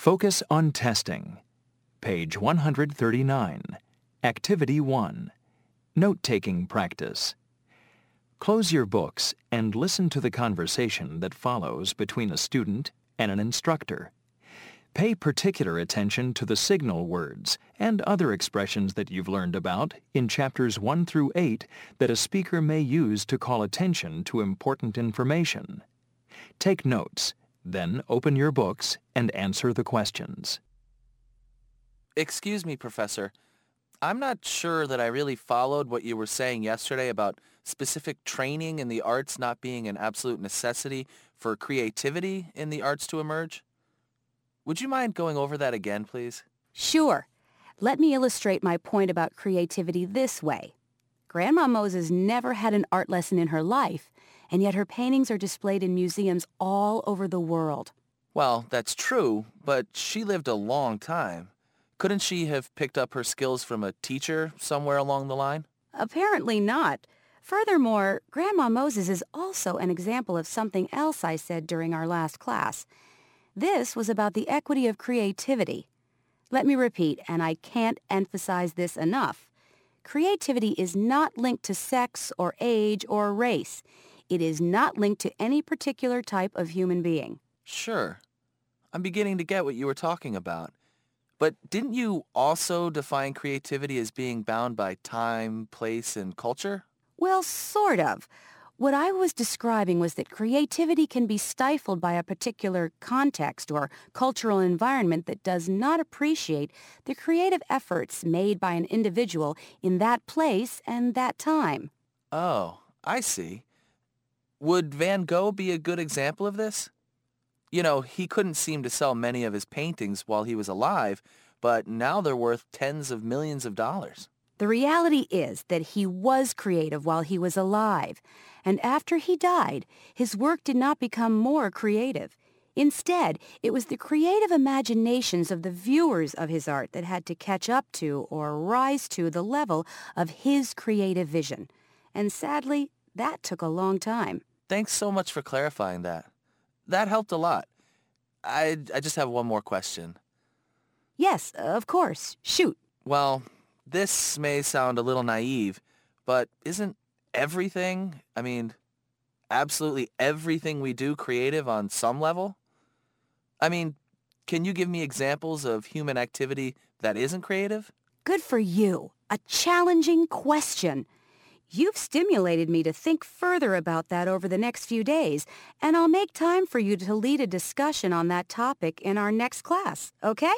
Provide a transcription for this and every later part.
Focus on testing. Page 139. Activity 1. Note-taking practice. Close your books and listen to the conversation that follows between a student and an instructor. Pay particular attention to the signal words and other expressions that you've learned about in chapters 1 through 8 that a speaker may use to call attention to important information. Take notes, then open your books and answer the questions. Excuse me, Professor. I'm not sure that I really followed what you were saying yesterday about specific training in the arts not being an absolute necessity for creativity in the arts to emerge. Would you mind going over that again, please? Sure. Let me illustrate my point about creativity this way. Grandma Moses never had an art lesson in her life, and yet her paintings are displayed in museums all over the world. Well, that's true, but she lived a long time. Couldn't she have picked up her skills from a teacher somewhere along the line? Apparently not. Furthermore, Grandma Moses is also an example of something else I said during our last class. This was about the equity of creativity. Let me repeat, and I can't emphasize this enough. Creativity is not linked to sex or age or race. It is not linked to any particular type of human being. Sure. I'm beginning to get what you were talking about. But didn't you also define creativity as being bound by time, place, and culture? Well, sort of. What I was describing was that creativity can be stifled by a particular context or cultural environment that does not appreciate the creative efforts made by an individual in that place and that time. Oh, I see. Would Van Gogh be a good example of this? You know, he couldn't seem to sell many of his paintings while he was alive, but now they're worth tens of millions of dollars. The reality is that he was creative while he was alive, and after he died, his work did not become more creative. Instead, it was the creative imaginations of the viewers of his art that had to catch up to or rise to the level of his creative vision. And sadly, that took a long time. Thanks so much for clarifying that. That helped a lot. I just have one more question. Yes, of course. Shoot. Well, this may sound a little naive, but isn't everything, absolutely everything we do creative on some level? Can you give me examples of human activity that isn't creative? Good for you. A challenging question. You've stimulated me to think further about that over the next few days, and I'll make time for you to lead a discussion on that topic in our next class, okay?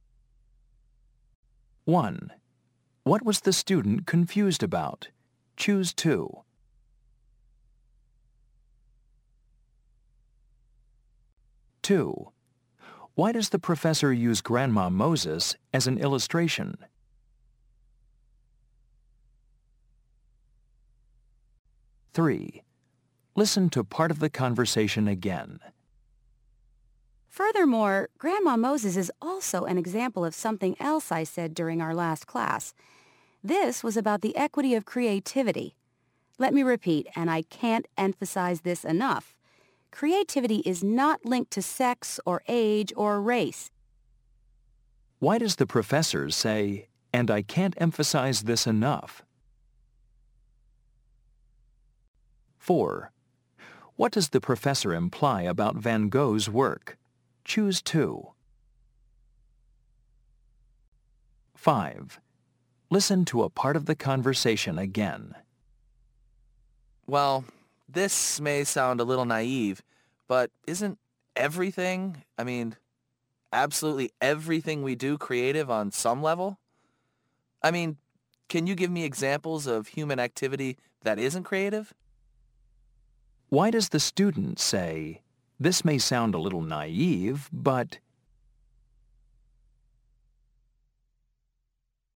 1. What was the student confused about? Choose 2. 2. Why does the professor use Grandma Moses as an illustration? 3. Listen to part of the conversation again. Furthermore, Grandma Moses is also an example of something else I said during our last class. This was about the equity of creativity. Let me repeat, and I can't emphasize this enough. Creativity is not linked to sex or age or race. Why does the professor say, "And I can't emphasize this enough"? 4. What does the professor imply about Van Gogh's work? Choose 2. 5. Listen to a part of the conversation again. Well, this may sound a little naive, but isn't everything, absolutely everything we do creative on some level? Can you give me examples of human activity that isn't creative? Why does the student say, "This may sound a little naive, but..."